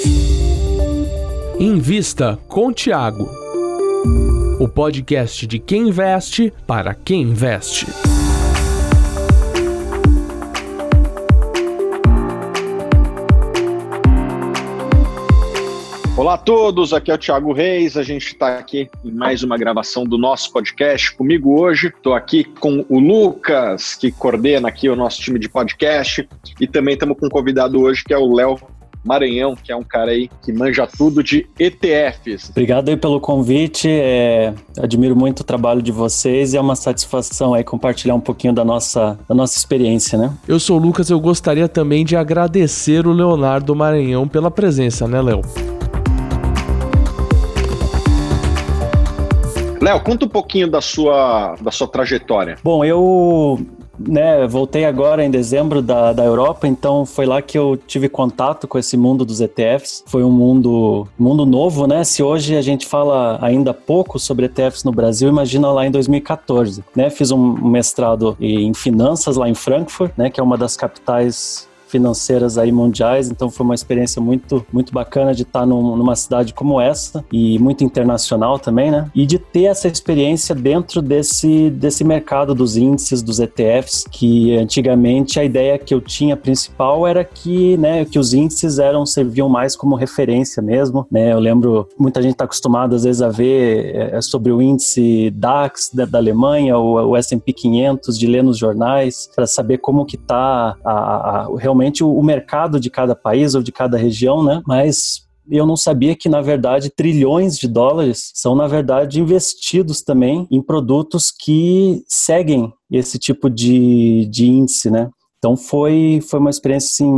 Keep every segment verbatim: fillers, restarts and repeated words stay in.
Invista com Thiago, o podcast de quem investe para quem investe. Olá a todos, aqui é o Thiago Reis, a gente está aqui em mais uma gravação do nosso podcast. Comigo hoje, estou aqui com o Lucas, que coordena aqui o nosso time de podcast, e também estamos com um convidado hoje, que é o Léo Maranhão, que é um cara aí que manja tudo de E T Fs. Obrigado aí pelo convite, é, admiro muito o trabalho de vocês e é uma satisfação aí compartilhar um pouquinho da nossa, da nossa experiência, né? Eu sou o Lucas, eu gostaria também de agradecer o Leonardo Maranhão pela presença, né, Léo? Léo, conta um pouquinho da sua, da sua trajetória. Bom, eu né, voltei agora em dezembro da, da Europa, então foi lá que eu tive contato com esse mundo dos E T Fs. Foi um mundo, mundo novo, né? Se hoje a gente fala ainda pouco sobre E T Fs no Brasil, imagina lá em dois mil e catorze. Né? Fiz um mestrado em finanças lá em Frankfurt, né, que é uma das capitais financeiras aí mundiais, então foi uma experiência muito, muito bacana de estar num, numa cidade como essa e muito internacional também, né? E de ter essa experiência dentro desse, desse mercado dos índices, dos E T Fs, que antigamente a ideia que eu tinha principal era que, né, que os índices eram, serviam mais como referência mesmo, né? Eu lembro, muita gente está acostumada às vezes a ver é, sobre o índice DAX da, da Alemanha, o, o S and P quinhentos, de ler nos jornais, para saber como que está a, a, a, realmente o mercado de cada país ou de cada região, né? Mas eu não sabia que, na verdade, trilhões de dólares são, na verdade, investidos também em produtos que seguem esse tipo de, de índice, né? Então foi, foi uma experiência assim,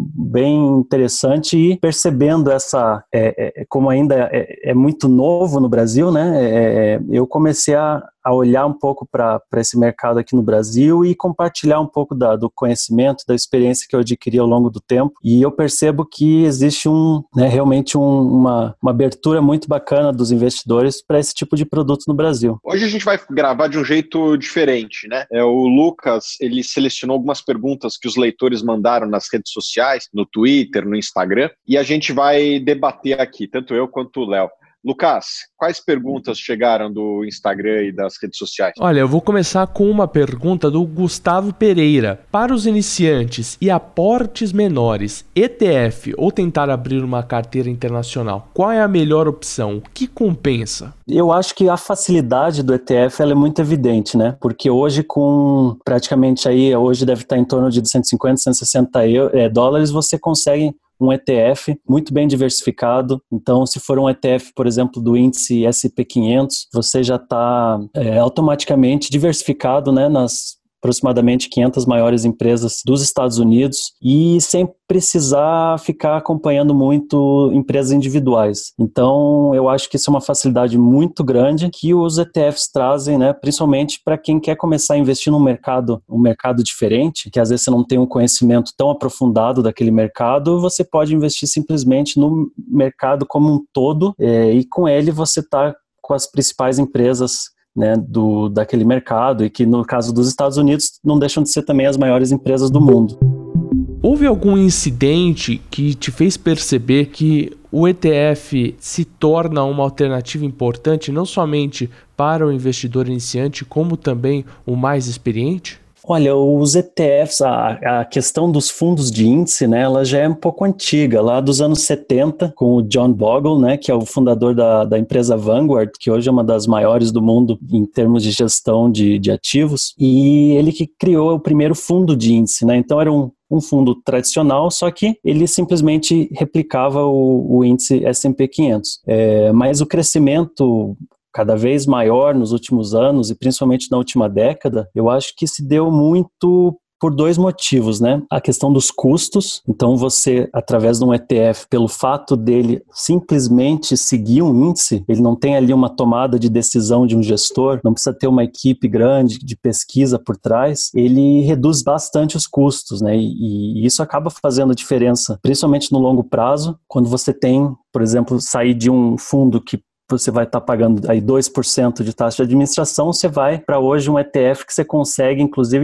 bem interessante e percebendo essa, é, é, como ainda é, é muito novo no Brasil, né? É, eu comecei a, a olhar um pouco para esse mercado aqui no Brasil e compartilhar um pouco da, do conhecimento, da experiência que eu adquiri ao longo do tempo. E eu percebo que existe um, né, realmente um, uma, uma abertura muito bacana dos investidores para esse tipo de produto no Brasil. Hoje a gente vai gravar de um jeito diferente, né? É, o Lucas, ele selecionou algumas perguntas que os leitores mandaram nas redes sociais, no Twitter, no Instagram, e a gente vai debater aqui, tanto eu quanto o Léo. Lucas, quais perguntas chegaram do Instagram e das redes sociais? Olha, eu vou começar com uma pergunta do Gustavo Pereira. Para os iniciantes e aportes menores, E T F ou tentar abrir uma carteira internacional, qual é a melhor opção? O que compensa? Eu acho que a facilidade do E T F ela é muito evidente, né? Porque hoje com praticamente aí, hoje deve estar em torno de cento e cinquenta, cento e sessenta dólares, você consegue um E T F muito bem diversificado. Então, se for um E T F, por exemplo, do índice S and P quinhentos, você já está é, automaticamente diversificado, né, nas aproximadamente quinhentas maiores empresas dos Estados Unidos e sem precisar ficar acompanhando muito empresas individuais. Então, eu acho que isso é uma facilidade muito grande que os E T Fs trazem, né, principalmente para quem quer começar a investir num mercado, um mercado diferente, que às vezes você não tem um conhecimento tão aprofundado daquele mercado, você pode investir simplesmente no mercado como um todo é, e com ele você está com as principais empresas, né, do, daquele mercado e que no caso dos Estados Unidos não deixam de ser também as maiores empresas do mundo. Houve algum incidente que te fez perceber que o E T F se torna uma alternativa importante não somente para o investidor iniciante, como também o mais experiente? Olha, os E T Fs, a, a questão dos fundos de índice, né, ela já é um pouco antiga, lá dos anos setenta, com o John Bogle, né, que é o fundador da, da empresa Vanguard, que hoje é uma das maiores do mundo em termos de gestão de, de ativos, e ele que criou o primeiro fundo de índice, né, então era um um fundo tradicional, só que ele simplesmente replicava o, o índice S and P quinhentos. É, mas o crescimento cada vez maior nos últimos anos e principalmente na última década, eu acho que se deu muito por dois motivos, né? A questão dos custos, então você, através de um E T F, pelo fato dele simplesmente seguir um índice, ele não tem ali uma tomada de decisão de um gestor, não precisa ter uma equipe grande de pesquisa por trás, ele reduz bastante os custos, né? E, e isso acaba fazendo a diferença, principalmente no longo prazo, quando você tem, por exemplo, sair de um fundo que você vai estar pagando aí dois por cento de taxa de administração, você vai para hoje um E T F que você consegue, inclusive,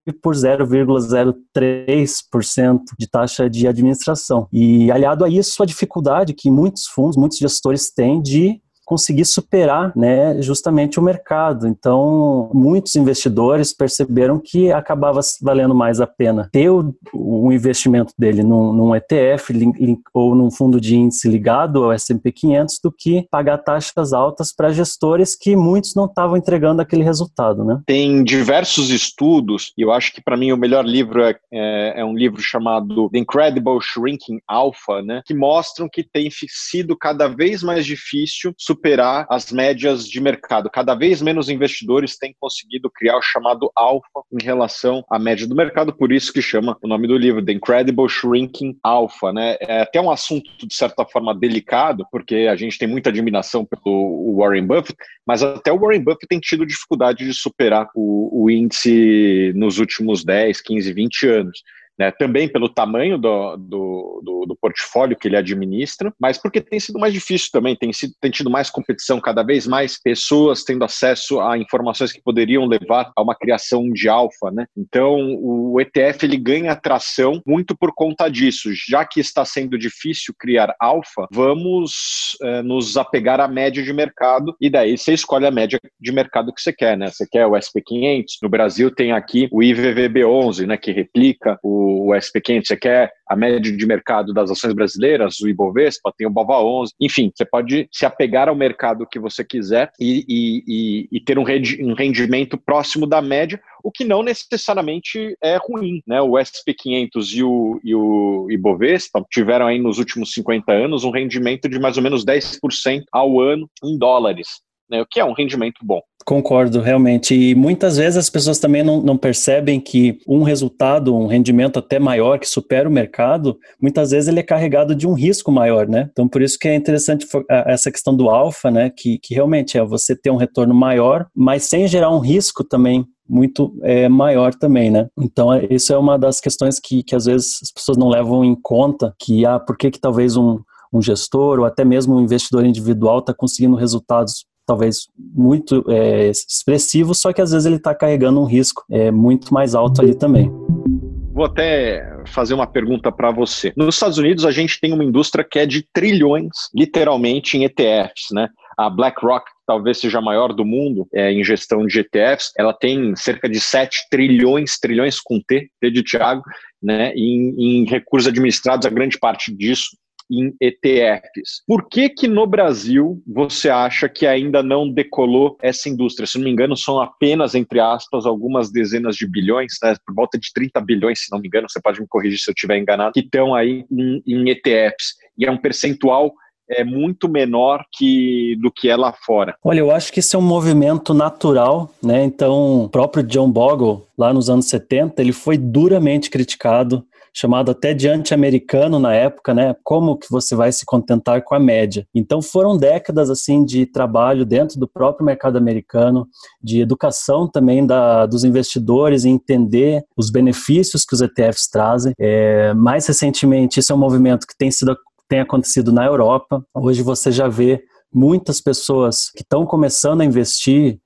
por zero vírgula zero três por cento de taxa de administração. E aliado a isso, a dificuldade que muitos fundos, muitos gestores têm de conseguir superar, né, justamente o mercado. Então, muitos investidores perceberam que acabava valendo mais a pena ter o, o investimento dele num, num E T F link, link, ou num fundo de índice ligado ao S and P quinhentos do que pagar taxas altas para gestores que muitos não estavam entregando aquele resultado, né? Tem diversos estudos, e eu acho que para mim o melhor livro é, é, é um livro chamado The Incredible Shrinking Alpha, né, que mostram que tem sido cada vez mais difícil superar as médias de mercado. Cada vez menos investidores têm conseguido criar o chamado alfa em relação à média do mercado, por isso que chama o nome do livro, The Incredible Shrinking Alpha, né? É até um assunto, de certa forma, delicado, porque a gente tem muita admiração pelo Warren Buffett, mas até o Warren Buffett tem tido dificuldade de superar o, o índice nos últimos dez, quinze, vinte anos. Né, também pelo tamanho do, do, do, do portfólio que ele administra, mas porque tem sido mais difícil também, tem, sido, tem tido mais competição, cada vez mais pessoas tendo acesso a informações que poderiam levar a uma criação de alfa, né? Então o E T F ele ganha atração muito por conta disso, já que está sendo difícil criar alfa, vamos é, nos apegar à média de mercado, e daí você escolhe a média de mercado que você quer, né? Você quer o S and P quinhentos, no Brasil tem aqui o I V V B onze, né, que replica o o S and P quinhentos, você quer a média de mercado das ações brasileiras, o Ibovespa, tem o BOVA onze, enfim, você pode se apegar ao mercado que você quiser e, e, e, e ter um rendimento próximo da média, o que não necessariamente é ruim, né? O S and P quinhentos e o, e o Ibovespa tiveram aí nos últimos cinquenta anos um rendimento de mais ou menos dez por cento ao ano em dólares, né? O que é um rendimento bom. Concordo, realmente. E muitas vezes as pessoas também não, não percebem que um resultado, um rendimento até maior, que supera o mercado, muitas vezes ele é carregado de um risco maior, né? Então, por isso que é interessante essa questão do alfa, né? Que, que realmente é você ter um retorno maior, mas sem gerar um risco também muito é, maior também, né? Então, isso é uma das questões que, que às vezes as pessoas não levam em conta, que, ah, por que que talvez um, um gestor ou até mesmo um investidor individual está conseguindo resultados talvez muito é, expressivo, só que às vezes ele está carregando um risco é, muito mais alto ali também. Vou até fazer uma pergunta para você. Nos Estados Unidos, a gente tem uma indústria que é de trilhões, literalmente, em E T Fs, né? A BlackRock talvez seja a maior do mundo é, em gestão de E T Fs. Ela tem cerca de sete trilhões, trilhões com T, T de Thiago, né? Em, em recursos administrados, a grande parte disso em E T Fs. Por que que no Brasil você acha que ainda não decolou essa indústria? Se não me engano, são apenas, entre aspas, algumas dezenas de bilhões, né? Por volta de trinta bilhões, se não me engano, você pode me corrigir se eu estiver enganado, que estão aí em, em E T Fs. E é um percentual é muito menor que, do que é lá fora. Olha, eu acho que isso é um movimento natural, né? Então, o próprio John Bogle, lá nos anos setenta, ele foi duramente criticado, chamado até de anti-americano na época, né? Como que você vai se contentar com a média? Então foram décadas assim de trabalho dentro do próprio mercado americano, de educação também da, dos investidores em entender os benefícios que os E T Fs trazem. É, mais recentemente, isso é um movimento que tem sido tem acontecido na Europa. Hoje você já vê muitas pessoas que estão começando a investir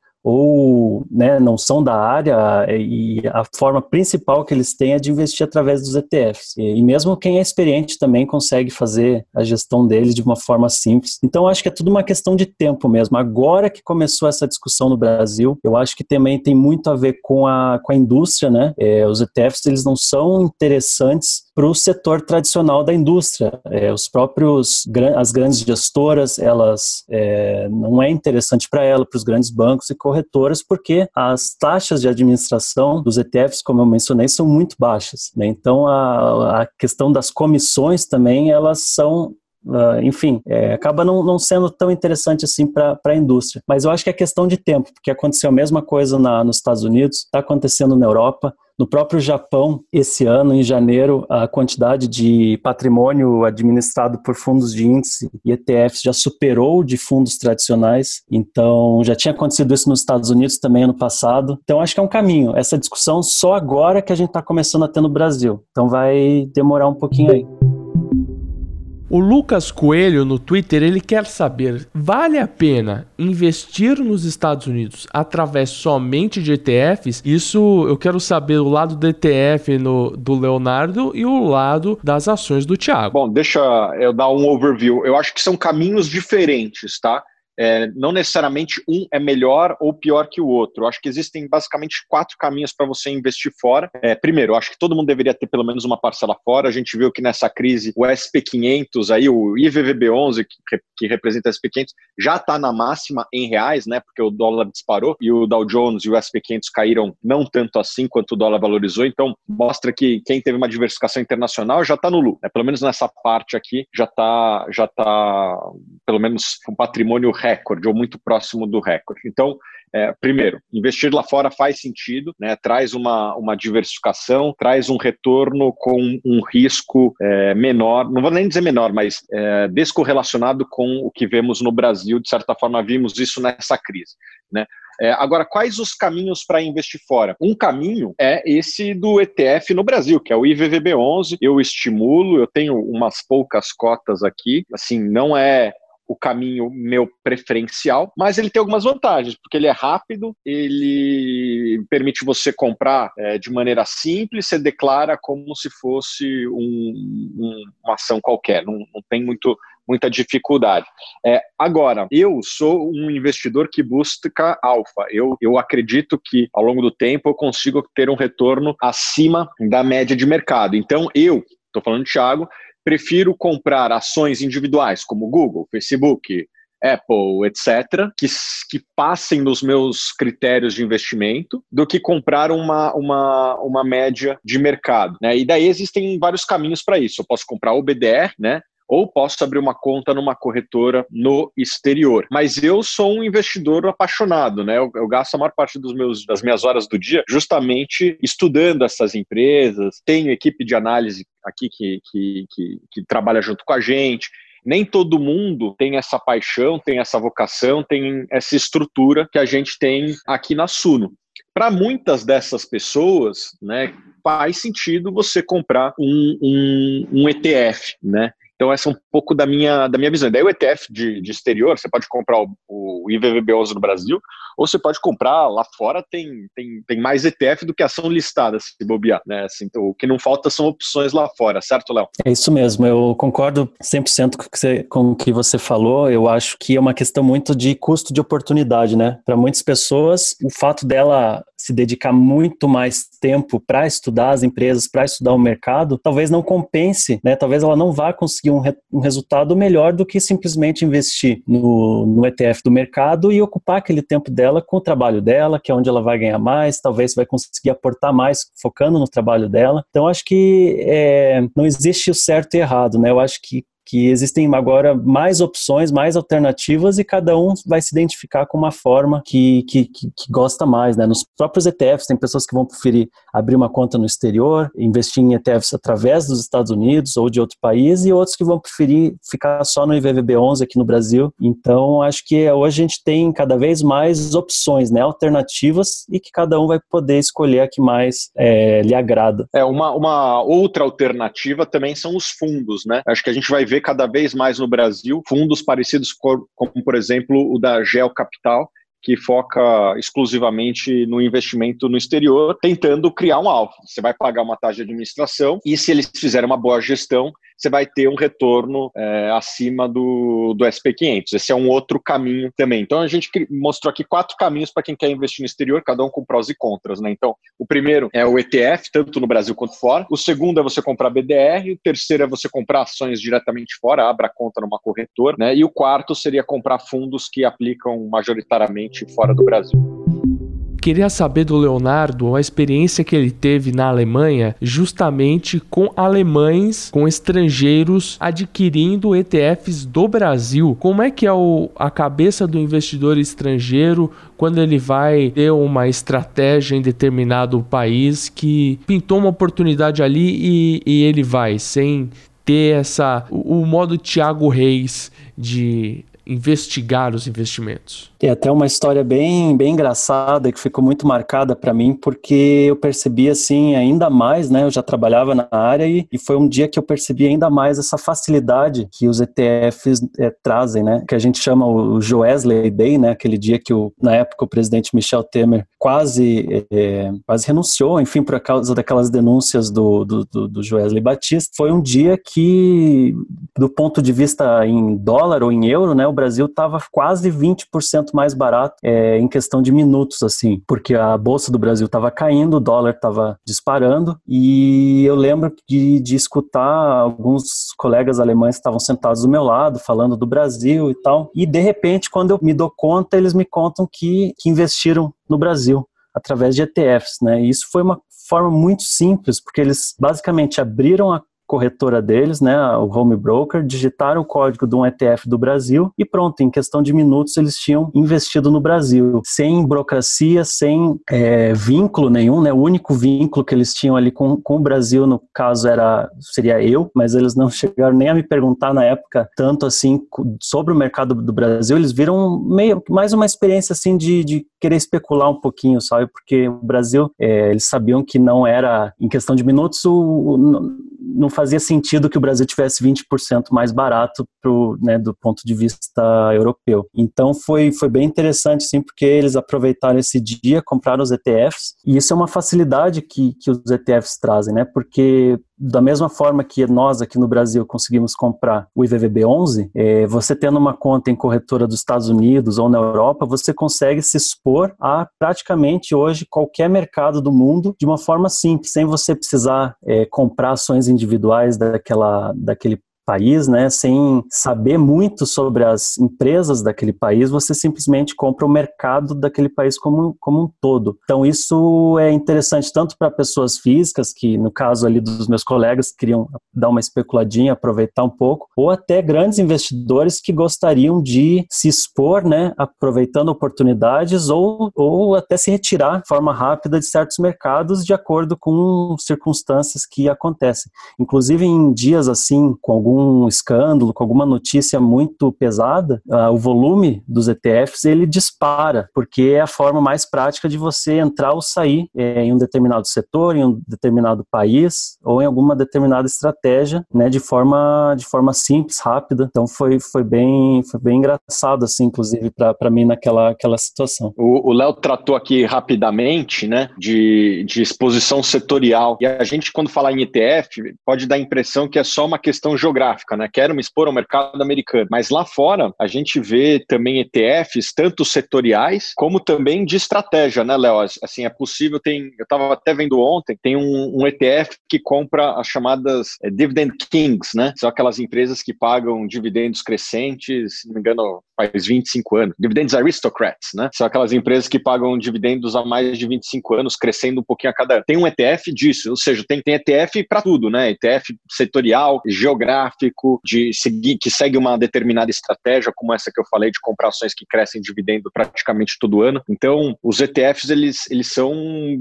ou né, não são da área, e a forma principal que eles têm é de investir através dos E T Fs. E mesmo quem é experiente também consegue fazer a gestão deles de uma forma simples. Então, acho que é tudo uma questão de tempo mesmo. Agora que começou essa discussão no Brasil, eu acho que também tem muito a ver com a, com a indústria, né? É, os E T Fs, eles não são interessantes para o setor tradicional da indústria. É, os próprios, as grandes gestoras, elas é, não é interessante para ela, para os grandes bancos e corretoras, porque as taxas de administração dos E T Fs, como eu mencionei, são muito baixas, né? Então, a, a questão das comissões também, elas são Uh, enfim, é, acaba não, não sendo tão interessante assim para a indústria. Mas eu acho que é questão de tempo, porque aconteceu a mesma coisa na, nos Estados Unidos, está acontecendo na Europa. No próprio Japão, esse ano, em janeiro, a quantidade de patrimônio administrado por fundos de índice e E T Fs já superou de fundos tradicionais. Então, já tinha acontecido isso nos Estados Unidos também ano passado. Então, acho que é um caminho. Essa discussão só agora que a gente está começando a ter no Brasil. Então, vai demorar um pouquinho aí. O Lucas Coelho, no Twitter, ele quer saber, vale a pena investir nos Estados Unidos através somente de E T Fs? Isso eu quero saber o lado do E T F no, do Leonardo e o lado das ações do Thiago. Bom, deixa eu dar um overview. Eu acho que são caminhos diferentes, tá? É, não necessariamente um é melhor ou pior que o outro. Eu acho que existem basicamente quatro caminhos para você investir fora. É, primeiro, eu acho que todo mundo deveria ter pelo menos uma parcela fora. A gente viu que nessa crise o S P quinhentos, aí, o I V V B onze, que, que representa o S P quinhentos, já está na máxima em reais, né, porque o dólar disparou e o Dow Jones e o S P quinhentos caíram não tanto assim quanto o dólar valorizou. Então, mostra que quem teve uma diversificação internacional já está no lucro. Né? Pelo menos nessa parte aqui já está, já tá, pelo menos com patrimônio recorde, ou muito próximo do recorde. Então, é, primeiro, investir lá fora faz sentido, né? Traz uma, uma diversificação, traz um retorno com um risco é, menor, não vou nem dizer menor, mas é, descorrelacionado com o que vemos no Brasil. De certa forma, vimos isso nessa crise, né? É, agora, quais os caminhos para investir fora? Um caminho é esse do E T F no Brasil, que é o I V V B onze. Eu estimulo, eu tenho umas poucas cotas aqui, assim, não é o caminho meu preferencial, mas ele tem algumas vantagens, porque ele é rápido, ele permite você comprar é, de maneira simples, você declara como se fosse um, um, uma ação qualquer, não, não tem muito, muita dificuldade. É, agora, eu sou um investidor que busca alfa, eu, eu acredito que ao longo do tempo eu consigo ter um retorno acima da média de mercado, então eu, estou falando de Thiago, prefiro comprar ações individuais como Google, Facebook, Apple, etcétera, que, que passem nos meus critérios de investimento, do que comprar uma, uma, uma média de mercado, né? E daí existem vários caminhos para isso. Eu posso comprar o B D R, né? Ou posso abrir uma conta numa corretora no exterior. Mas eu sou um investidor apaixonado, né? Eu, eu gasto a maior parte dos meus, das minhas horas do dia justamente estudando essas empresas. Tenho equipe de análise aqui que, que, que, que trabalha junto com a gente. Nem todo mundo tem essa paixão, tem essa vocação, tem essa estrutura que a gente tem aqui na Suno. Para muitas dessas pessoas, né, faz sentido você comprar um, um, um E T F, né? Então, essa é um pouco da minha, da minha visão. Daí o E T F de, de exterior, você pode comprar o, o I V V B onze no Brasil, ou você pode comprar lá fora, tem, tem, tem mais E T F do que ação listada, se bobear, né? Assim, então, o que não falta são opções lá fora, certo, Léo? É isso mesmo, eu concordo cem por cento com o que você, com o que você falou. Eu acho que é uma questão muito de custo de oportunidade, né? Para muitas pessoas, o fato dela se dedicar muito mais tempo para estudar as empresas, para estudar o mercado, talvez não compense, né? Talvez ela não vá conseguir um, re, um resultado melhor do que simplesmente investir no, no E T F do mercado e ocupar aquele tempo dela com o trabalho dela, que é onde ela vai ganhar mais, talvez vai conseguir aportar mais focando no trabalho dela. Então, acho que é, não existe o certo e errado, né? Eu acho que que existem agora mais opções, mais alternativas, e cada um vai se identificar com uma forma que, que, que, que gosta mais, né? Nos próprios E T Fs, tem pessoas que vão preferir abrir uma conta no exterior, investir em E T Fs através dos Estados Unidos ou de outro país, e outros que vão preferir ficar só no I V V B onze aqui no Brasil. Então, acho que hoje a gente tem cada vez mais opções, né? Alternativas, e que cada um vai poder escolher a que mais é, lhe agrada. É, uma, uma outra alternativa também são os fundos, né? Acho que a gente vai ver cada vez mais no Brasil fundos parecidos com, como, por exemplo, o da Geo Capital, que foca exclusivamente no investimento no exterior, tentando criar um alfa. Você vai pagar uma taxa de administração e, se eles fizerem uma boa gestão, você vai ter um retorno é, acima do, do S P quinhentos. Esse é um outro caminho também. Então, a gente mostrou aqui quatro caminhos para quem quer investir no exterior, cada um com prós e contras, né? Então, o primeiro é o E T F, tanto no Brasil quanto fora. O segundo é você comprar B D R. O terceiro é você comprar ações diretamente fora, abra conta numa corretora, né? E o quarto seria comprar fundos que aplicam majoritariamente fora do Brasil. Queria saber do Leonardo a experiência que ele teve na Alemanha, justamente com alemães, com estrangeiros adquirindo E T Fs do Brasil. Como é que é o, a cabeça do investidor estrangeiro quando ele vai ter uma estratégia em determinado país que pintou uma oportunidade ali e, e ele vai, sem ter essa, o, o modo Thiago Reis de investigar os investimentos? Tem até uma história bem, bem engraçada que ficou muito marcada para mim, porque eu percebi assim ainda mais, né? Eu já trabalhava na área e, e foi um dia que eu percebi ainda mais essa facilidade que os E T Fs é, trazem, né? Que a gente chama o Joesley Day, né? Aquele dia que o, na época o presidente Michel Temer quase, é, quase renunciou, enfim, por causa daquelas denúncias do, do, do, do Joesley Batista. Foi um dia que, do ponto de vista em dólar ou em euro, né? O Brasil estava quase vinte por cento mais barato é, em questão de minutos, assim, porque a Bolsa do Brasil estava caindo, o dólar estava disparando, e eu lembro de, de escutar alguns colegas alemães que estavam sentados do meu lado, falando do Brasil e tal, e de repente, quando eu me dou conta, eles me contam que, que investiram no Brasil, através de E T Fs, né, e isso foi uma forma muito simples, porque eles basicamente abriram a corretora deles, né, o home broker, digitaram o código de um E T F do Brasil e pronto, em questão de minutos eles tinham investido no Brasil, sem burocracia, sem é, vínculo nenhum, né, o único vínculo que eles tinham ali com, com o Brasil, no caso era, seria eu, mas eles não chegaram nem a me perguntar na época tanto assim sobre o mercado do Brasil, eles viram meio, mais uma experiência assim de, de querer especular um pouquinho, sabe, porque o Brasil, é, eles sabiam que não era, em questão de minutos, o, o não fazia sentido que o Brasil tivesse vinte por cento mais barato pro, né, do ponto de vista europeu. Então foi, foi bem interessante, sim, porque eles aproveitaram esse dia, compraram os E T Fs, e isso é uma facilidade que, que os E T Fs trazem, né? Porque da mesma forma que nós aqui no Brasil conseguimos comprar o I V V B onze, é, você tendo uma conta em corretora dos Estados Unidos ou na Europa, você consegue se expor a praticamente hoje qualquer mercado do mundo de uma forma simples, sem você precisar é, comprar ações individuais daquela, daquele país, né, sem saber muito sobre as empresas daquele país, você simplesmente compra o mercado daquele país como, como um todo. Então isso é interessante tanto para pessoas físicas, que no caso ali dos meus colegas queriam dar uma especuladinha, aproveitar um pouco, ou até grandes investidores que gostariam de se expor, né, aproveitando oportunidades ou, ou até se retirar de forma rápida de certos mercados de acordo com circunstâncias que acontecem. Inclusive em dias assim, com algum um escândalo, com alguma notícia muito pesada, uh, o volume dos E T Fs ele dispara, porque é a forma mais prática de você entrar ou sair é, em um determinado setor, em um determinado país ou em alguma determinada estratégia, né, de forma, de forma simples, rápida. Então foi, foi, bem, foi bem engraçado, assim, inclusive, para mim naquela aquela situação. O Léo tratou aqui rapidamente, né, de, de exposição setorial, e a gente, quando fala em E T F, pode dar a impressão que é só uma questão geográfica, né? Quero me expor ao mercado americano. Mas lá fora, a gente vê também E T Fs, tanto setoriais, como também de estratégia, né, Léo? Assim, é possível, tem, eu estava até vendo ontem, tem um, um E T F que compra as chamadas é, Dividend Kings, né? São aquelas empresas que pagam dividendos crescentes, se não me engano, faz vinte e cinco anos. Dividends Aristocrats, né? São aquelas empresas que pagam dividendos há mais de vinte e cinco anos, crescendo um pouquinho a cada ano. Tem um E T F disso, ou seja, tem, tem E T F para tudo, né? E T F setorial, geográfico, de seguir, que segue uma determinada estratégia, como essa que eu falei, de comprar ações que crescem dividendo praticamente todo ano. Então, os E T Fs, eles, eles são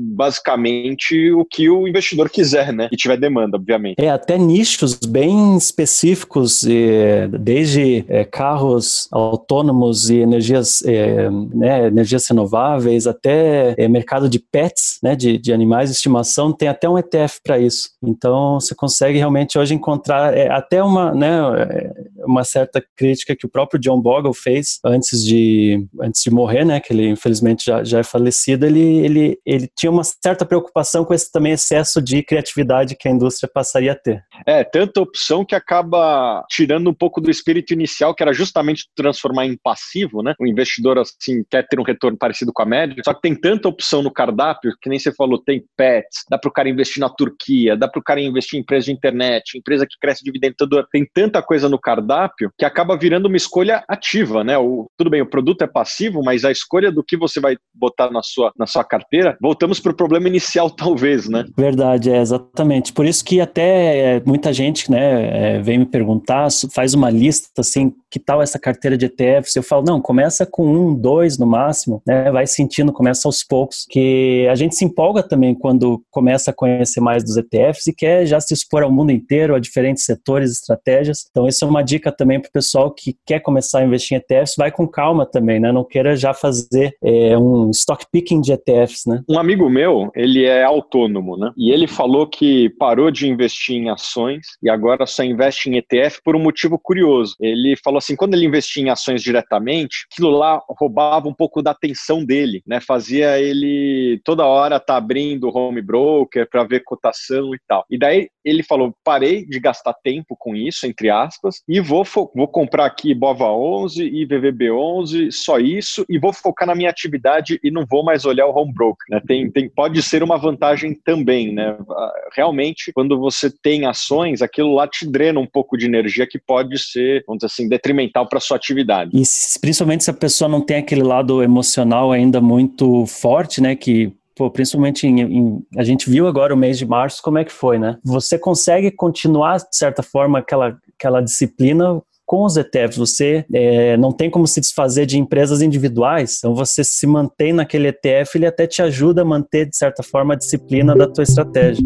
basicamente o que o investidor quiser, né? E tiver demanda, obviamente. É, até nichos bem específicos, é, desde é, carros autônomos e energias, é, né, energias renováveis, até é, mercado de pets, né, de, de animais de estimação, tem até um E T F para isso. Então, você consegue realmente hoje encontrar é, até uma, né, uma certa crítica que o próprio John Bogle fez antes de, antes de morrer, né, que ele infelizmente já, já é falecido, ele, ele, ele tinha uma certa preocupação com esse também excesso de criatividade que a indústria passaria a ter. É, tanta opção que acaba tirando um pouco do espírito inicial, que era justamente transformar em passivo, né? O investidor, assim, quer ter um retorno parecido com a média, só que tem tanta opção no cardápio, que nem você falou, tem pets, dá para o cara investir na Turquia, dá para o cara investir em empresa de internet, empresa que cresce dividendo todo ano, tem tanta coisa no cardápio que acaba virando uma escolha ativa, né? O, tudo bem, o produto é passivo, mas a escolha do que você vai botar na sua, na sua carteira, voltamos para o problema inicial, talvez, né? Verdade, é exatamente. Por isso que até é, muita gente, né, é, vem me perguntar, faz uma lista, assim, que tal essa carteira de E T Fs? Eu falo, não, começa com um, dois no máximo, né, vai sentindo, começa aos poucos, que a gente se empolga também quando começa a conhecer mais dos E T Fs e quer já se expor ao mundo inteiro, a diferentes setores, estratégias. Então, isso é uma dica dica também para o pessoal que quer começar a investir em E T Fs, vai com calma também, né? Não queira já fazer é, um stock picking de E T Fs, né? Um amigo meu, ele é autônomo, né? E ele falou que parou de investir em ações e agora só investe em E T F por um motivo curioso. Ele falou assim, quando ele investia em ações diretamente, aquilo lá roubava um pouco da atenção dele, né? Fazia ele toda hora tá abrindo o home broker para ver cotação e tal. E daí ele falou, parei de gastar tempo com isso, entre aspas, e vou, vou comprar aqui Bova onze e V V B onze, só isso, e vou focar na minha atividade e não vou mais olhar o home broker, né? Tem, tem, pode ser uma vantagem também, né? Realmente, quando você tem ações, aquilo lá te drena um pouco de energia que pode ser, vamos dizer assim, detrimental para sua atividade. E principalmente se a pessoa não tem aquele lado emocional ainda muito forte, né? Que Pô, principalmente em, em, a gente viu agora o mês de março como é que foi, né? Você consegue continuar, de certa forma, aquela, aquela disciplina com os E T Fs. Você é, não tem como se desfazer de empresas individuais, então você se mantém naquele E T F, ele até te ajuda a manter, de certa forma, a disciplina da tua estratégia.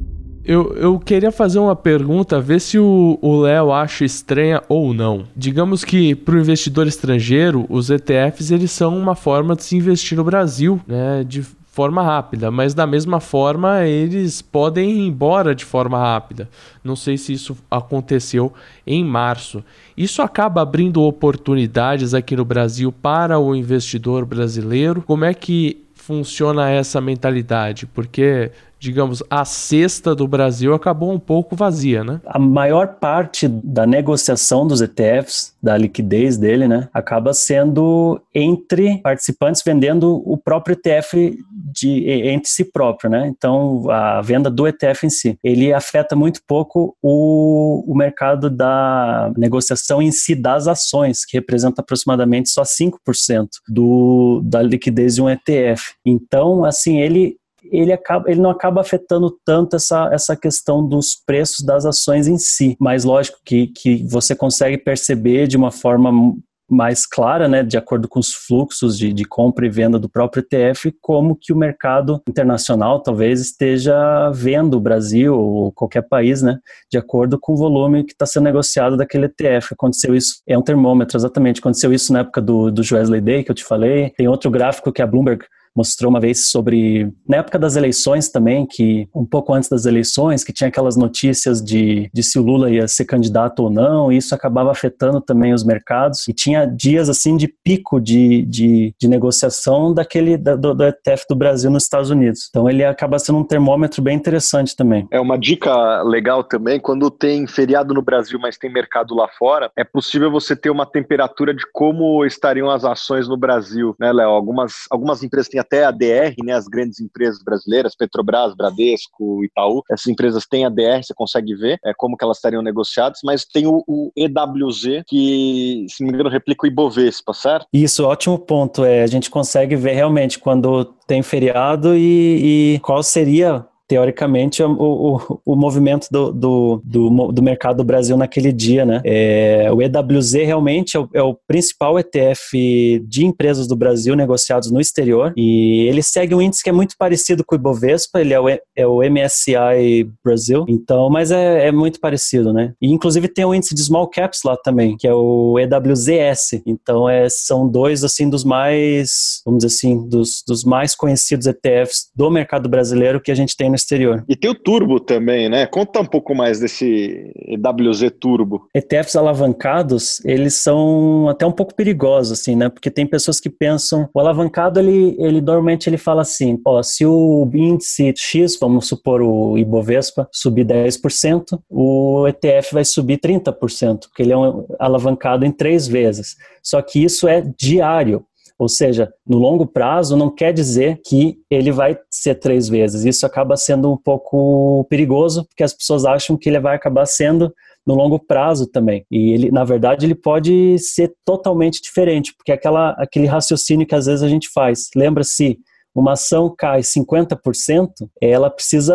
Eu, eu queria fazer uma pergunta, ver se o Léo acha estranha ou não. Digamos que para o investidor estrangeiro, os E T Fs eles são uma forma de se investir no Brasil, né, de forma rápida, mas da mesma forma eles podem ir embora de forma rápida. Não sei se isso aconteceu em março. Isso acaba abrindo oportunidades aqui no Brasil para o investidor brasileiro. Como é que funciona essa mentalidade? Porque, digamos, a cesta do Brasil acabou um pouco vazia, né? A maior parte da negociação dos E T Fs, da liquidez dele, né, acaba sendo entre participantes vendendo o próprio E T F de, entre si próprio, né? Então, a venda do E T F em si. Ele afeta muito pouco o, o mercado da negociação em si das ações, que representa aproximadamente só cinco por cento do, da liquidez de um E T F. Então, assim, ele Ele, acaba, ele não acaba afetando tanto essa, essa questão dos preços das ações em si, mas lógico que, que você consegue perceber de uma forma mais clara, né, de acordo com os fluxos de, de compra e venda do próprio E T F, como que o mercado internacional talvez esteja vendo o Brasil ou qualquer país, né, de acordo com o volume que está sendo negociado daquele E T F. Aconteceu isso, é um termômetro, exatamente, aconteceu isso na época do, do Joesley Day, que eu te falei. Tem outro gráfico que a Bloomberg mostrou uma vez sobre, na época das eleições também, que um pouco antes das eleições, que tinha aquelas notícias de, de se o Lula ia ser candidato ou não, e isso acabava afetando também os mercados, e tinha dias assim de pico de, de, de negociação daquele, do, do E T F do Brasil nos Estados Unidos. Então ele acaba sendo um termômetro bem interessante também. É uma dica legal também, quando tem feriado no Brasil, mas tem mercado lá fora, é possível você ter uma temperatura de como estariam as ações no Brasil, né, Léo? Algumas, algumas empresas têm até a D R, né, as grandes empresas brasileiras, Petrobras, Bradesco, Itaú, essas empresas têm a D R, você consegue ver é, como que elas estariam negociadas, mas tem o, o E W Z, que, se não me engano, replica o Ibovespa, certo? Isso, ótimo ponto. É, a gente consegue ver realmente quando tem feriado e, e qual seria, teoricamente, o, o, o movimento do, do, do, do mercado do Brasil naquele dia, né? É, o E W Z realmente é o, é o principal E T F de empresas do Brasil negociados no exterior, e ele segue um índice que é muito parecido com o Ibovespa, ele é o, é o M S I Brasil, então, mas é, é muito parecido, né? E inclusive tem um índice de small caps lá também, que é o E W Z S, então é, são dois, assim, dos mais, vamos dizer assim, dos, dos mais conhecidos E T Fs do mercado brasileiro que a gente tem no exterior. E tem o Turbo também, né? Conta um pouco mais desse E W Z Turbo. E T Fs alavancados, eles são até um pouco perigosos, assim, né? Porque tem pessoas que pensam, o alavancado, ele, ele normalmente ele fala assim, ó, se o índice X, vamos supor o Ibovespa, subir dez por cento, o E T F vai subir trinta por cento, porque ele é um alavancado em três vezes. Só que isso é diário. Ou seja, no longo prazo não quer dizer que ele vai ser três vezes. Isso acaba sendo um pouco perigoso, porque as pessoas acham que ele vai acabar sendo no longo prazo também. E ele, na verdade, ele pode ser totalmente diferente, porque aquela, aquele raciocínio que às vezes a gente faz. Lembra-se, uma ação cai cinquenta por cento, ela precisa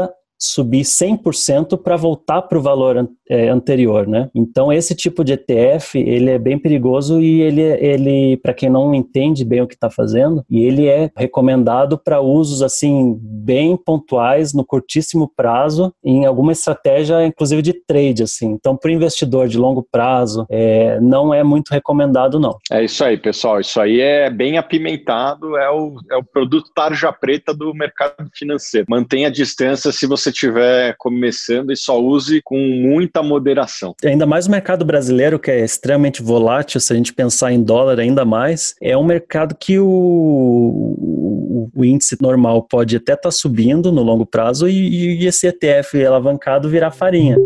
subir cem por cento para voltar para o valor é, anterior, né? Então, esse tipo de E T F, ele é bem perigoso e ele, ele para quem não entende bem o que está fazendo, e ele é recomendado para usos, assim, bem pontuais, no curtíssimo prazo, em alguma estratégia, inclusive de trade, assim. Então, para o investidor de longo prazo, é, não é muito recomendado, não. É isso aí, pessoal. Isso aí é bem apimentado, é o, é o produto tarja preta do mercado financeiro. Mantenha a distância se você estiver começando e só use com muita moderação. Ainda mais o mercado brasileiro, que é extremamente volátil, se a gente pensar em dólar ainda mais, é um mercado que o, o, o índice normal pode até estar tá subindo no longo prazo e, e esse E T F alavancado virar farinha.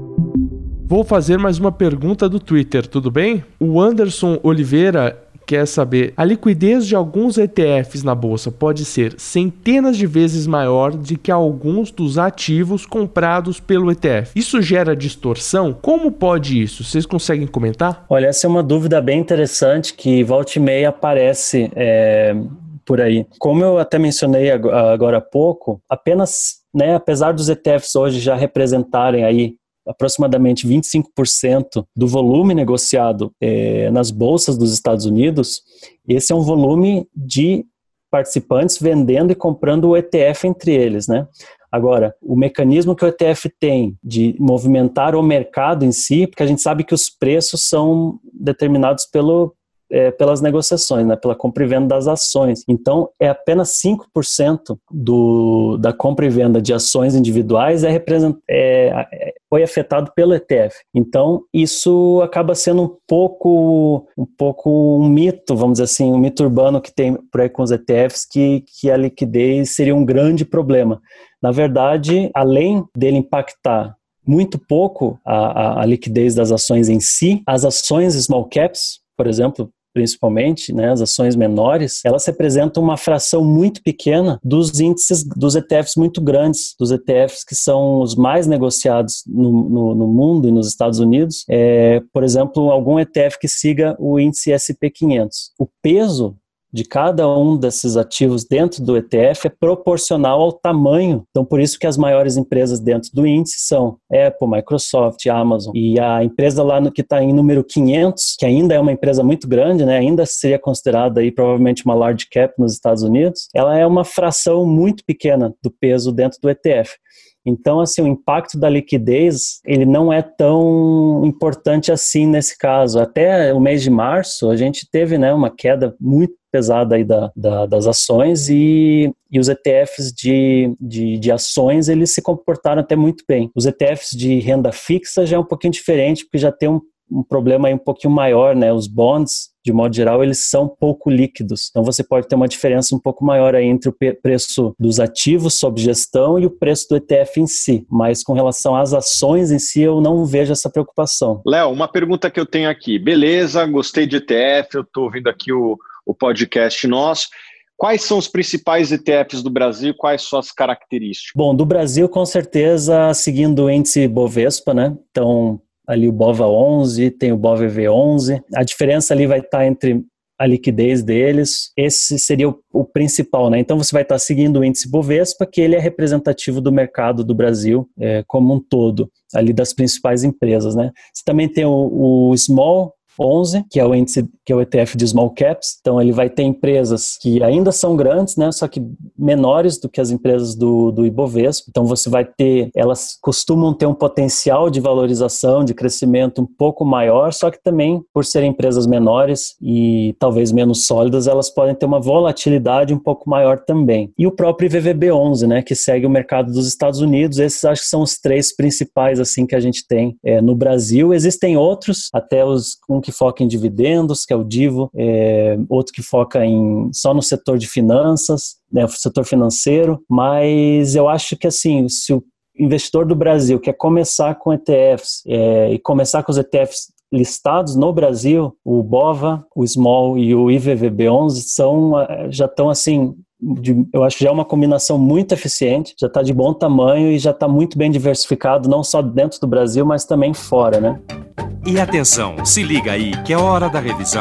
Vou fazer mais uma pergunta do Twitter, tudo bem? O Anderson Oliveira quer saber, a liquidez de alguns E T Fs na bolsa pode ser centenas de vezes maior do que alguns dos ativos comprados pelo E T F. Isso gera distorção? Como pode isso? Vocês conseguem comentar? Olha, essa é uma dúvida bem interessante que volta e meia aparece é, por aí. Como eu até mencionei agora há pouco, apenas, né, apesar dos E T Fs hoje já representarem aí aproximadamente vinte e cinco por cento do volume negociado é, nas bolsas dos Estados Unidos, esse é um volume de participantes vendendo e comprando o E T F entre eles, né? Agora, o mecanismo que o E T F tem de movimentar o mercado em si, porque a gente sabe que os preços são determinados pelo É, pelas negociações, né, pela compra e venda das ações. Então, é apenas cinco por cento do, da compra e venda de ações individuais é, represent, é, é, foi afetado pelo E T F. Então, isso acaba sendo um pouco, um pouco um mito, vamos dizer assim, um mito urbano que tem por aí com os E T Fs, que, que a liquidez seria um grande problema. Na verdade, além dele impactar muito pouco a, a, a liquidez das ações em si, as ações small caps, por exemplo, principalmente, né, as ações menores, elas representam uma fração muito pequena dos índices dos E T Fs muito grandes, dos E T Fs que são os mais negociados no, no, no mundo e nos Estados Unidos. É, por exemplo, algum E T F que siga o índice S e P quinhentos. O peso de cada um desses ativos dentro do E T F é proporcional ao tamanho. Então, por isso que as maiores empresas dentro do índice são Apple, Microsoft, Amazon. E a empresa lá no, que está em número quinhentos, que ainda é uma empresa muito grande, né, ainda seria considerada aí, provavelmente uma large cap nos Estados Unidos, ela é uma fração muito pequena do peso dentro do E T F. Então, assim, o impacto da liquidez, ele não é tão importante assim nesse caso. Até o mês de março, a gente teve, né, uma queda muito pesada aí da, da, das ações e, e os E T Fs de, de, de ações, eles se comportaram até muito bem. Os E T Fs de renda fixa já é um pouquinho diferente, porque já tem um, um problema aí um pouquinho maior, né? Os bonds, de modo geral, eles são pouco líquidos. Então, você pode ter uma diferença um pouco maior aí entre o preço dos ativos sob gestão e o preço do E T F em si. Mas com relação às ações em si, eu não vejo essa preocupação. Léo, uma pergunta que eu tenho aqui. Beleza, gostei de E T F, eu estou ouvindo aqui o, o podcast nosso. Quais são os principais E T Fs do Brasil? Quais suas características? Bom, do Brasil, com certeza, seguindo o índice Bovespa, né? Então, ali o BOVA onze, tem o BOVV onze. A diferença ali vai estar entre a liquidez deles. Esse seria o, o principal, né? Então você vai estar seguindo o índice Bovespa, que ele é representativo do mercado do Brasil é, como um todo, ali das principais empresas, né? Você também tem o, o Small onze, que é o índice, que é o E T F de Small Caps. Então ele vai ter empresas que ainda são grandes, né, só que menores do que as empresas do, do Ibovespa. Então você vai ter, elas costumam ter um potencial de valorização, de crescimento um pouco maior, só que também por serem empresas menores e talvez menos sólidas, elas podem ter uma volatilidade um pouco maior também. E o próprio I V V B onze, né, que segue o mercado dos Estados Unidos. Esses acho que são os três principais assim que a gente tem é, no Brasil. Existem outros, até os um que que foca em dividendos, que é o Divo, é, outro que foca em, só no setor de finanças, né, o setor financeiro, mas eu acho que assim, se o investidor do Brasil quer começar com E T Fs é, e começar com os E T Fs listados no Brasil, o BOVA, o Small e o I V V B onze são, já estão assim, de, eu acho que já é uma combinação muito eficiente, já está de bom tamanho e já está muito bem diversificado, não só dentro do Brasil, mas também fora, né? E atenção, se liga aí que é hora da revisão.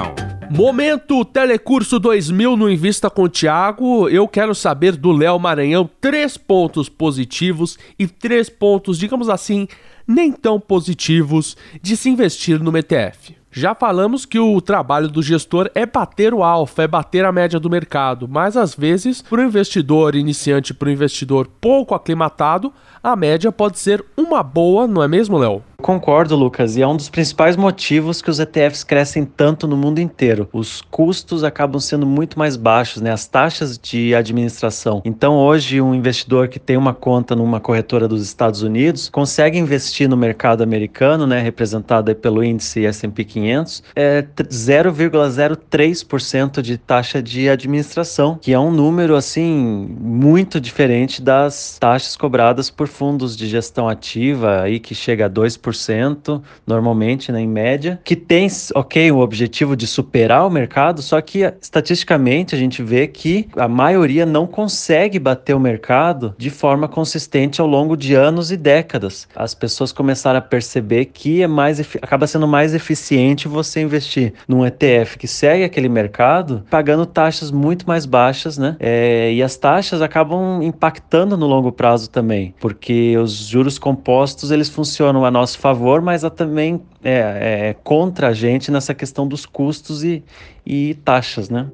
Momento Telecurso dois mil no Invista com o Thiago. Eu quero saber do Léo Maranhão três pontos positivos e três pontos, digamos assim, nem tão positivos de se investir no E T F. Já falamos que o trabalho do gestor é bater o alfa, é bater a média do mercado, mas às vezes, para o investidor iniciante, para o investidor pouco aclimatado, a média pode ser uma boa, não é mesmo, Léo? Concordo, Lucas, e é um dos principais motivos que os E T Fs crescem tanto no mundo inteiro. Os custos acabam sendo muito mais baixos, né? As taxas de administração. Então, hoje, um investidor que tem uma conta numa corretora dos Estados Unidos consegue investir no mercado americano, né? Representado aí pelo índice S and P quinhentos, é zero vírgula zero três por cento de taxa de administração, que é um número, assim, muito diferente das taxas cobradas por fundos de gestão ativa, aí que chega a dois por cento normalmente, né, em média, que tem, ok, o objetivo de superar o mercado, só que estatisticamente a gente vê que a maioria não consegue bater o mercado de forma consistente ao longo de anos e décadas. As pessoas começaram a perceber que é mais, acaba sendo mais eficiente você investir num E T F que segue aquele mercado, pagando taxas muito mais baixas, né? É, e as taxas acabam impactando no longo prazo também, porque os juros compostos, eles funcionam a nosso favor, mas a também é, é contra a gente nessa questão dos custos e, e taxas, né?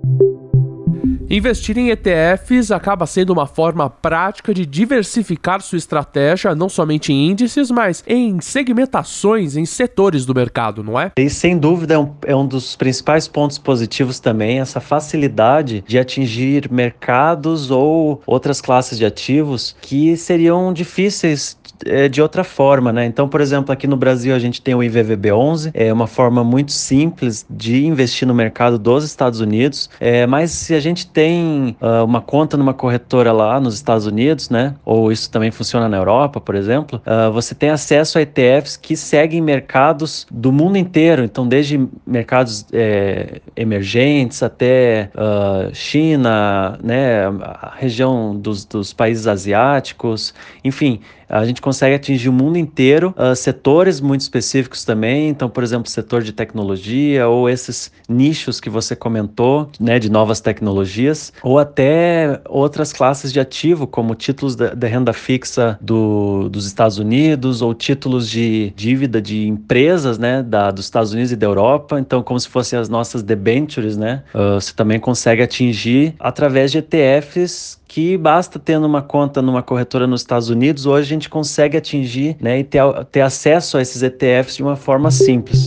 Investir em E T Fs acaba sendo uma forma prática de diversificar sua estratégia, não somente em índices, mas em segmentações, em setores do mercado, não é? E sem dúvida é um, é um dos principais pontos positivos também, essa facilidade de atingir mercados ou outras classes de ativos que seriam difíceis de outra forma, né? Então, por exemplo, aqui no Brasil a gente tem o I V V B onze, é uma forma muito simples de investir no mercado dos Estados Unidos, é, mas se a gente tem uh, uma conta numa corretora lá nos Estados Unidos, né? Ou isso também funciona na Europa, por exemplo, uh, você tem acesso a E T Fs que seguem mercados do mundo inteiro, então desde mercados é, emergentes até uh, China, né? A região dos, dos países asiáticos, enfim, a gente consegue atingir o mundo inteiro, uh, setores muito específicos também, então, por exemplo, setor de tecnologia ou esses nichos que você comentou, né, de novas tecnologias, ou até outras classes de ativo, como títulos de, de renda fixa do, dos Estados Unidos ou títulos de dívida de empresas, né, da, dos Estados Unidos e da Europa, então como se fossem as nossas debentures, né, uh, você também consegue atingir através de E T Fs que basta tendo uma conta numa corretora nos Estados Unidos, hoje a gente consegue atingir, né, e ter, ter acesso a esses E T Fs de uma forma simples.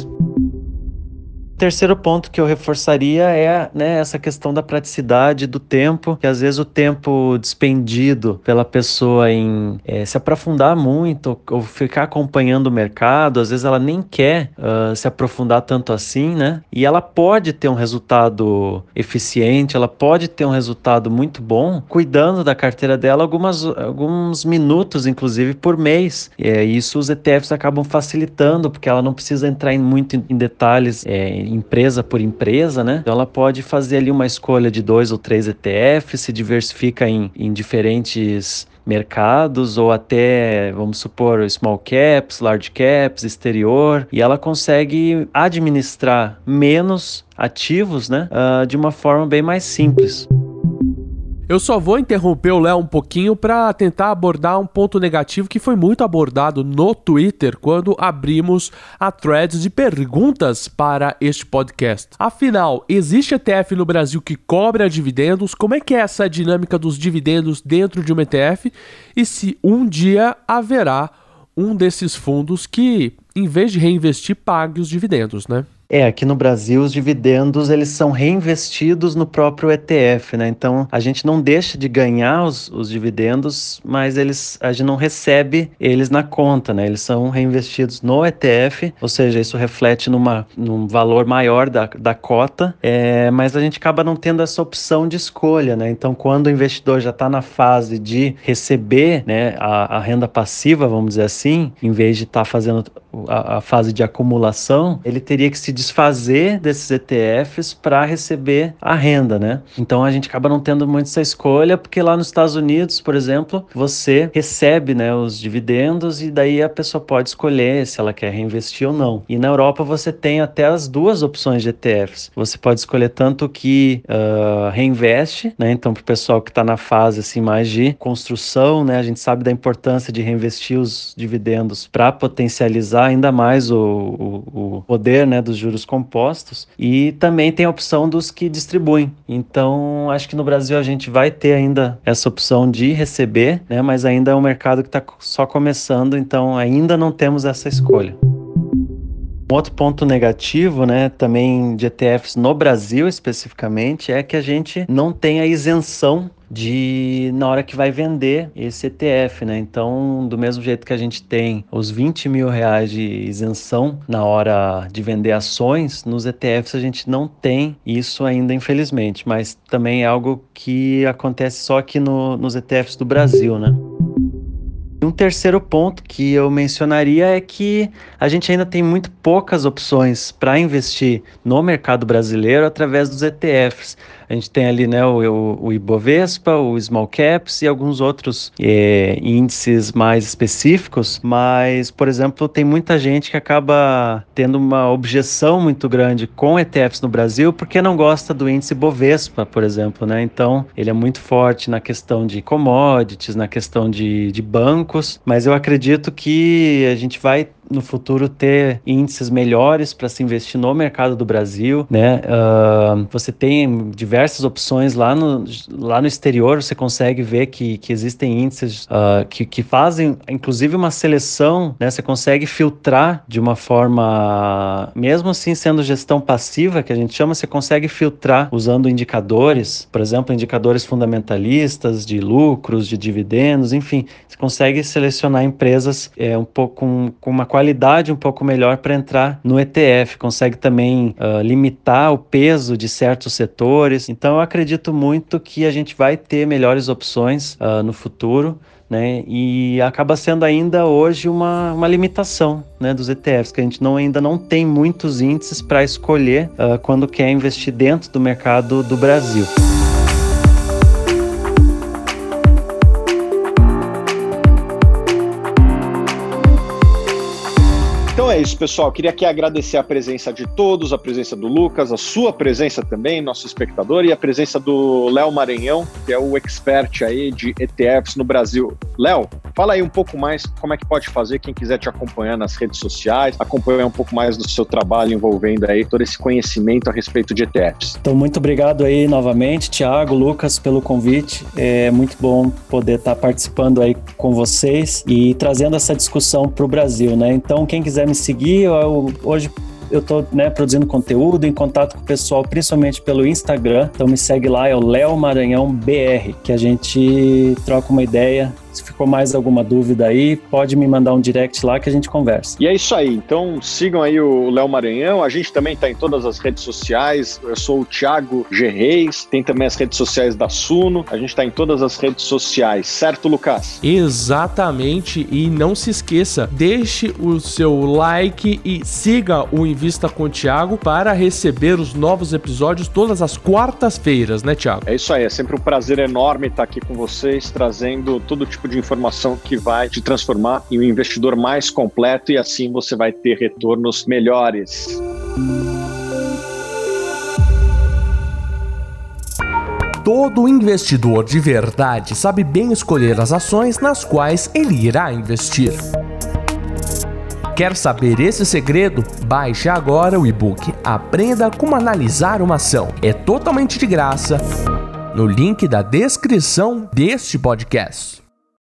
Terceiro ponto que eu reforçaria é, né, essa questão da praticidade do tempo, que às vezes o tempo despendido pela pessoa em é, se aprofundar muito ou ficar acompanhando o mercado, às vezes ela nem quer uh, se aprofundar tanto assim, né? E ela pode ter um resultado eficiente, ela pode ter um resultado muito bom, cuidando da carteira dela algumas, alguns minutos, inclusive, por mês. E é, isso os E T Fs acabam facilitando, porque ela não precisa entrar em, muito em, em detalhes, é, empresa por empresa, né? Então ela pode fazer ali uma escolha de dois ou três E T Fs, se diversifica em, em diferentes mercados ou até, vamos supor, small caps, large caps, exterior, e ela consegue administrar menos ativos, né? Uh, de uma forma bem mais simples. Eu só vou interromper o Léo um pouquinho para tentar abordar um ponto negativo que foi muito abordado no Twitter quando abrimos a thread de perguntas para este podcast. Afinal, existe E T F no Brasil que cobra dividendos? Como é que é essa dinâmica dos dividendos dentro de um E T F? E se um dia haverá um desses fundos que, em vez de reinvestir, pague os dividendos, né? É, aqui no Brasil os dividendos eles são reinvestidos no próprio E T F, né? Então a gente não deixa de ganhar os, os dividendos, mas eles, a gente não recebe eles na conta, né? Eles são reinvestidos no E T F, ou seja, isso reflete numa, num valor maior da, da cota, é, mas a gente acaba não tendo essa opção de escolha, né? Então quando o investidor já está na fase de receber, né, a, a renda passiva, vamos dizer assim, em vez de estar tá fazendo a, a fase de acumulação, ele teria que se desfazer desses E T Fs para receber a renda, né? Então a gente acaba não tendo muito essa escolha, porque lá nos Estados Unidos, por exemplo, você recebe, né, os dividendos e daí a pessoa pode escolher se ela quer reinvestir ou não. E na Europa você tem até as duas opções de E T Fs. Você pode escolher tanto que uh, reinveste, né? Então para o pessoal que está na fase assim mais de construção, né? A gente sabe da importância de reinvestir os dividendos para potencializar ainda mais o, o, o poder, né, dos juros compostos. E também tem a opção dos que distribuem. Então acho que no Brasil a gente vai ter ainda essa opção de receber, né? Mas ainda é um mercado que está só começando, então ainda não temos essa escolha. Um outro ponto negativo, né, também de E T Fs no Brasil especificamente, é que a gente não tem a isenção de na hora que vai vender esse E T F, né? Então, do mesmo jeito que a gente tem os vinte mil reais de isenção na hora de vender ações, nos E T Fs a gente não tem isso ainda, infelizmente, mas também é algo que acontece só aqui no, nos E T Fs do Brasil, né? Um terceiro ponto que eu mencionaria é que a gente ainda tem muito poucas opções para investir no mercado brasileiro através dos E T Fs. A gente tem ali, né, o, o Ibovespa, o Small Caps e alguns outros é, índices mais específicos, mas, por exemplo, tem muita gente que acaba tendo uma objeção muito grande com E T Fs no Brasil porque não gosta do índice Ibovespa, por exemplo, né? Então, ele é muito forte na questão de commodities, na questão de, de bancos, mas eu acredito que a gente vai no futuro ter índices melhores para se investir no mercado do Brasil, né? Uh, você tem diversas opções lá no, lá no exterior, você consegue ver que, que existem índices uh, que, que fazem, inclusive, uma seleção, né? Você consegue filtrar de uma forma, mesmo assim sendo gestão passiva, que a gente chama, você consegue filtrar usando indicadores, por exemplo, indicadores fundamentalistas de lucros, de dividendos, enfim, você consegue selecionar empresas é, um pouco com, com uma qualidade um pouco melhor para entrar no E T F, consegue também uh, limitar o peso de certos setores. Então eu acredito muito que a gente vai ter melhores opções uh, no futuro, né? E acaba sendo ainda hoje uma, uma limitação, né, dos E T Fs, que a gente não, ainda não tem muitos índices para escolher uh, quando quer investir dentro do mercado do Brasil. Então é isso, pessoal. Queria aqui agradecer a presença de todos, a presença do Lucas, a sua presença também, nosso espectador, e a presença do Léo Maranhão, que é o expert aí de E T Fs no Brasil. Léo, fala aí um pouco mais como é que pode fazer quem quiser te acompanhar nas redes sociais, acompanhar um pouco mais do seu trabalho envolvendo aí todo esse conhecimento a respeito de E T Fs. Então, muito obrigado aí novamente, Thiago, Lucas, pelo convite. É muito bom poder estar participando aí com vocês e trazendo essa discussão para o Brasil, né? Então, quem quiser me seguir, eu, hoje eu estou, né, produzindo conteúdo, em contato com o pessoal, principalmente pelo Instagram. Então me segue lá, é o Léo Maranhão B R, que a gente troca uma ideia. Se ficou mais alguma dúvida aí, pode me mandar um direct lá que a gente conversa. E é isso aí, então sigam aí o Léo Maranhão, a gente também está em todas as redes sociais, eu sou o Thiago G. Reis, tem também as redes sociais da Suno, a gente está em todas as redes sociais, certo, Lucas? Exatamente, e não se esqueça, deixe o seu like e siga o Invista com o Thiago para receber os novos episódios todas as quartas-feiras, né, Thiago? É isso aí, é sempre um prazer enorme estar aqui com vocês, trazendo todo tipo de informação que vai te transformar em um investidor mais completo e assim você vai ter retornos melhores. Todo investidor de verdade sabe bem escolher as ações nas quais ele irá investir. Quer saber esse segredo? Baixe agora o e-book Aprenda como analisar uma ação. É totalmente de graça no link da descrição deste podcast.